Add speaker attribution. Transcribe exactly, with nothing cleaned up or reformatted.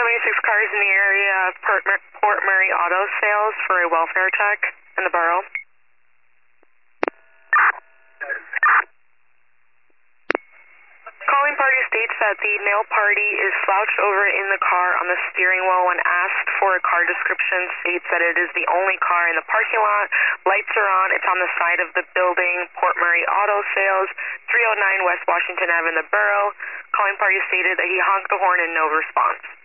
Speaker 1: seventy-six cars in the area of Port, Mur Port Murray Auto Sales for a welfare check in the borough. Calling party states that the male party is slouched over in the car on the steering wheel. When asked for a car description, states that it is the only car in the parking lot. Lights are on. It's on the side of the building. Port Murray Auto Sales, three oh nine West Washington Avenue in the borough. Calling party stated that he honked the horn and no response.